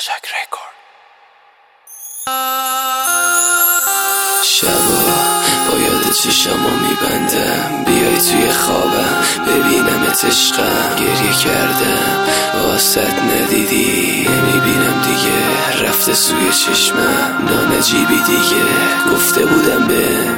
موشک رکورد. شبا با یاد چشمو میبندم، بیای توی خوابم ببینمت عشقم. گریه کردم واسط ندیدی، نمیبینم دیگه رفته سوی چشمم. نانجیبی دیگه گفته بودم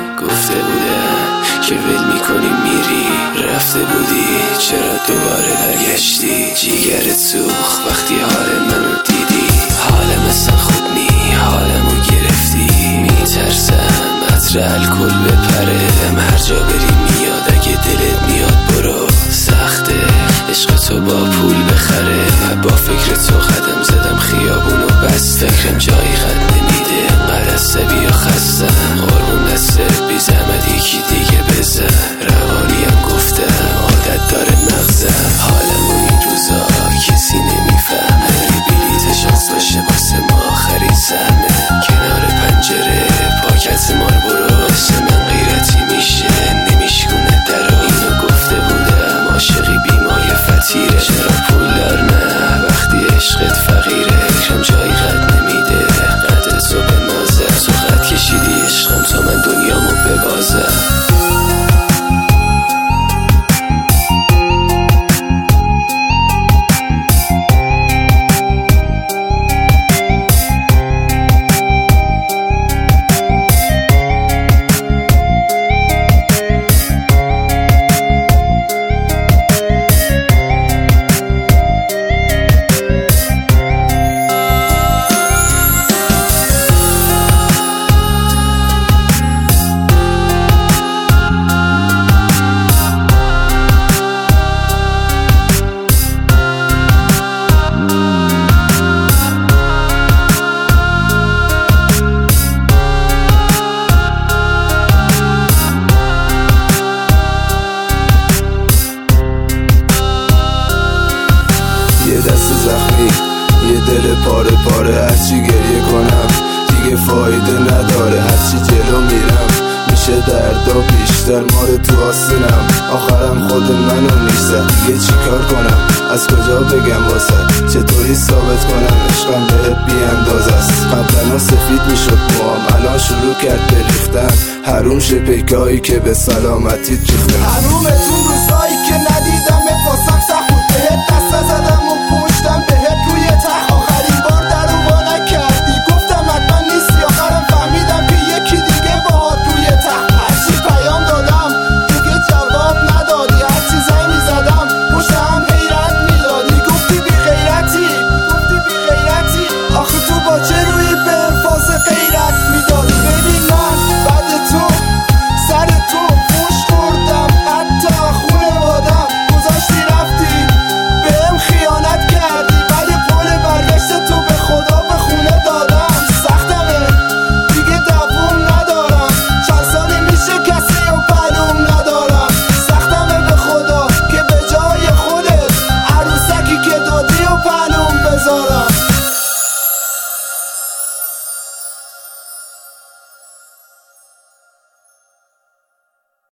که ول میکنی میری. رفته بودی چرا دوباره برگشتی؟ جیگرت سوخت وقتی حال منو دیدی. حالم اصلا خوب نی، حالمو گرفتی. میترسم عطر الکل بپره، هر جا بری میاد. اگه دلت میاد برو، سخته عشق تو با پول بخره. با فکر تو قدم زدم خیابونو بس، فکرم جایی قد نمیده. انقدر عصبی و خستم، قربون دستت بی زحمت یکی دیگه بزن. روانیم گفتم عادت داره مغزم، حالمو این روزا کسی نمیفهمه. بلیت شانس باشه واسه ما آخرین سهمه. کنار پنجره پاکت مار برو، واسه من غیرتی میشه نمیشکونه درو. اینو گفته بودم عاشقی بیمای فتیره. چرا پولدار نه وقتی عشقت فقیره؟ فکرم جایی قد نمیده، قد تو به نازه. تو قد کشیدی عشقم تا من دنیامو ببازم. یه دست زخمی، یه دل پاره پاره. هرچی گریه کنم دیگه فایده نداره. هرچی جلو میرم میشه دردا بیشتر. ماره تو آستینم آخرم خود منو میشزد. دیگه چی کار کنم، از کجا بگم واسه؟ چطوری ثابت کنم عشقم بهت بی اندازه است؟ قبلا سفید میشد موام، الان شروع کرد بریختن. حروم شه پیکایی که به سلامتیت ریختن. حرومتون روزایی که ندیدمت واسم سخت بود. بهت دست نزدم و پشتم